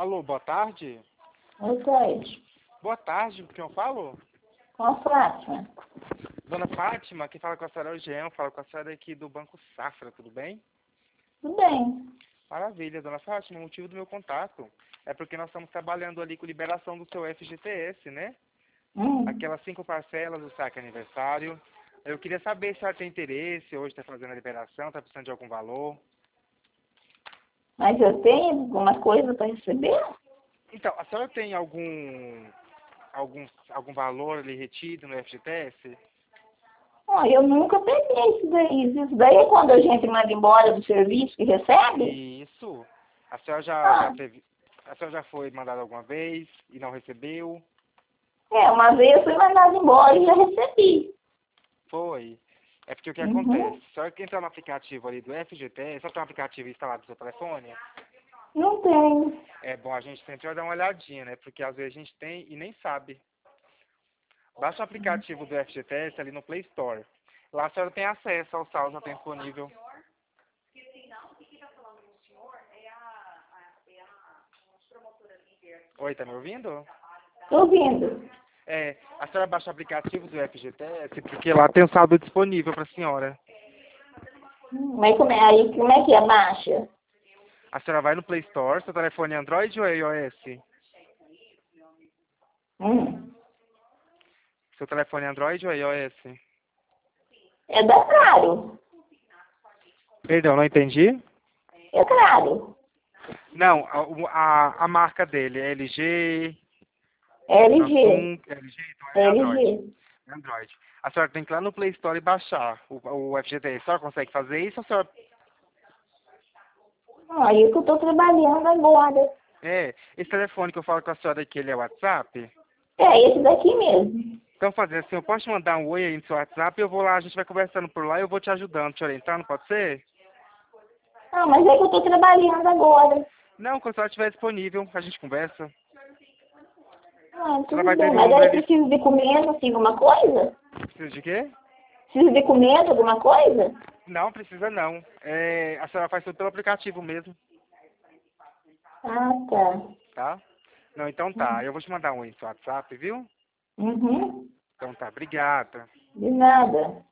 Alô, boa tarde? Boa tarde. Boa tarde, com quem eu falo? Com a Fátima. Dona Fátima, quem fala com a senhora é o Jean, falo com a senhora aqui do Banco Safra, tudo bem? Tudo bem. Maravilha, Dona Fátima, o motivo do meu contato é porque nós estamos trabalhando ali com liberação do seu FGTS, né? Aquelas 5 parcelas do saque aniversário. Eu queria saber se a senhora tem interesse, hoje está fazendo a liberação, está precisando de algum valor. Mas eu tenho alguma coisa para receber? Então, a senhora tem algum valor ali retido no FGTS? Ó, eu nunca peguei isso daí. Isso daí é quando a gente manda embora do serviço que recebe? Isso. A senhora já Ah, teve. A senhora já foi mandada alguma vez e não recebeu? uma vez eu fui mandada embora e já recebi. Foi. É porque o que acontece? Uhum. A senhora que entrar no aplicativo ali do FGTS, só tem um aplicativo instalado no seu telefone? Não tenho. É bom a gente sempre vai dar uma olhadinha, né? Porque às vezes a gente tem e nem sabe. Baixa o aplicativo do FGTS ali no Play Store. Lá a senhora tem acesso ao saldo, já tem disponível. Oi, tá me ouvindo? Tô ouvindo. É, a senhora baixa o aplicativo do FGTS porque lá tem o saldo disponível para a senhora. Mas como é que abaixa? A senhora vai no Play Store, seu telefone é Android ou é iOS? Hum. Seu telefone é Android ou é iOS? É da Claro. Perdão, não entendi? É Claro. Não, a marca dele é LG, LG. Samsung, LG, então é Android. LG. É Android. A senhora tem que ir lá no Play Store e baixar o FGTS. A senhora consegue fazer isso ou a senhora... Aí que eu tô trabalhando agora. É, esse telefone que eu falo com a senhora aqui, ele é WhatsApp? É esse daqui mesmo. Então fazer assim, eu posso te mandar um oi aí no seu WhatsApp, eu vou lá, a gente vai conversando por lá e eu vou te ajudando, te orientando, pode ser? Ah, mas é que eu tô trabalhando agora. Não, quando a senhora estiver disponível, a gente conversa. Ah, A senhora tudo vai ter bem. meu Mas número aí ali. preciso de documento, assim, alguma coisa? Precisa de quê? Preciso de documento, alguma coisa? Não, precisa não. É, a senhora faz tudo pelo aplicativo mesmo, Ah, tá. tá? Não, então tá. Eu vou te mandar um oi no seu WhatsApp, viu? Uhum. Então tá, obrigada. De nada.